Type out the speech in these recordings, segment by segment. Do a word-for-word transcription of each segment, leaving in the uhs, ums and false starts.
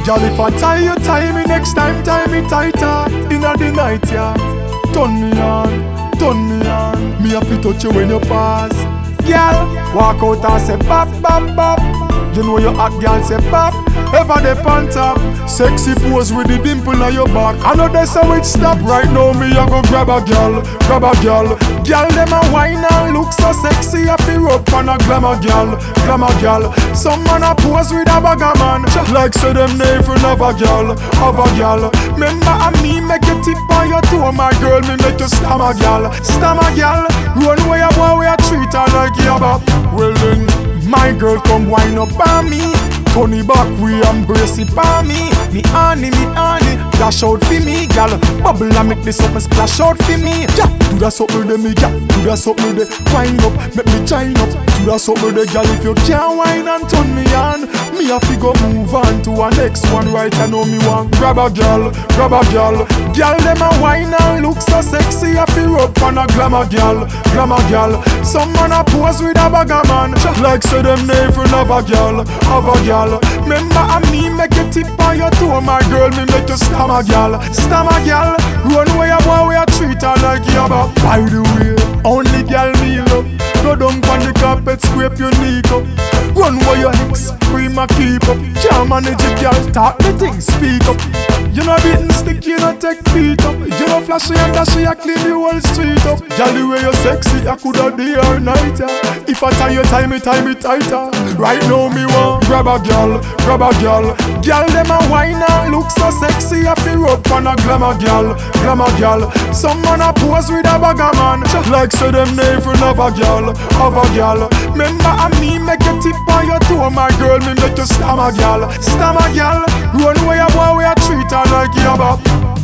Girl, if I tie you, tie me next time, tie me tighter. Inna the night, yeah. Turn me on, turn me on. Me have to touch you when you pass. Girl, walk out and say bop, bop, bop. You know you hot, girl, say bop. Ever the on top. Sexy pose with the dimple on your back. I know that's how it stop. Right now me I go grab a girl, grab a girl. Girl, them a wine and look so sexy. I feel up on a glamour girl, glamour girl. Some man a pose with a bagger man. Like say them never love a girl, have a girl. Remember a me make you tip on your toe, my girl. Me make you stammer girl, stammer girl. Run where you boy, where you treat her like you bop. Well then, my girl come wine up on me. Turn it back, we embrace it for me. Me honey, me honey, dash out for me, gal. Bubble and make this up and splash out for me. Yeah, do that something with me, gal. Do that something with me, wind up, make me join up. Do that something with the gal. If you can't wine and turn me on, me have to go move on to a next one. Right, I know me want grab a gal, grab a gal. Gal, them a wine and look so sexy. I feel up on a glamour gal, glamour gal. Some man a pose with a bagger man. Like say them never love a gal, have a gal. Remember a me make you tip on your toe, my girl. Me make you stammer gal, stammer gal. Run where you boy, where you treat her like you bop. By the way, only gal me love. Go down on the carpet, scrape your knee up. Run where your ex scream and keep up. Can't manage it, gal, talk the thing, speak up. You know beating stick, you know take beat up. You know flashy and dashy, I clean the whole street up. Gal, the way you sexy, I coulda day or night, yeah. If I tie you, tie me, tie me tighter. Right now me want grab a gal, grab a gal. Gal, them a wine and look so sexy. I feel up on a glamour gal, glamour gal. Some man a pose with a bagger man. Like say them never love a gal, have a gal. Remember a me make you tip on your toe, my girl. Me make you stammer gal, stammer gal. Run where you boy, where you treat her like you bop.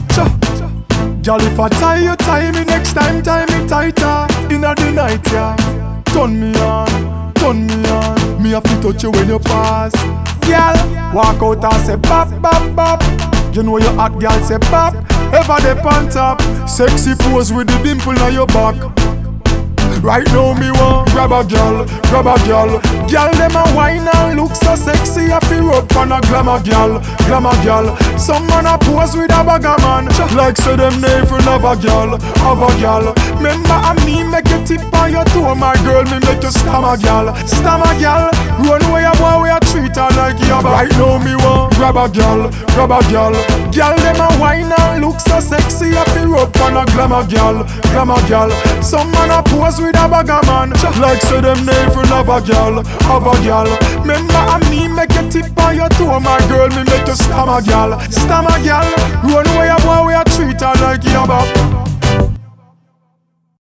Gal, if I tie you, tie me next time, tie me tighter. Inna the night, yeah. Turn me on, turn me on. Me have to touch you when you pass. Gal, walk out and say bop, bop, bop. You know you hot, gal, say bop. Ever the on top. Sexy pose with the dimple on your back. Right now me want grab a girl, grab a girl. Girl, them a wine and look so sexy. I feel up on a glamour girl, glamour girl. Some man a pose with a bagger man. Like say them never love a girl, have a girl. Remember a me make you tip on your toe, my girl. Me make you stammer girl, stammer girl. Run where you boy, where you treat her like you bop. Right now me want grab a girl, grab a girl. Girl, them a wine and look so sexy. I feel up on a glamour girl, glamour girl. Some man a pose with a bagger man. Like say them never love a girl, have a girl. Remember a me make you tip on your toe, my girl. Me make you stammer girl, stammer girl. Run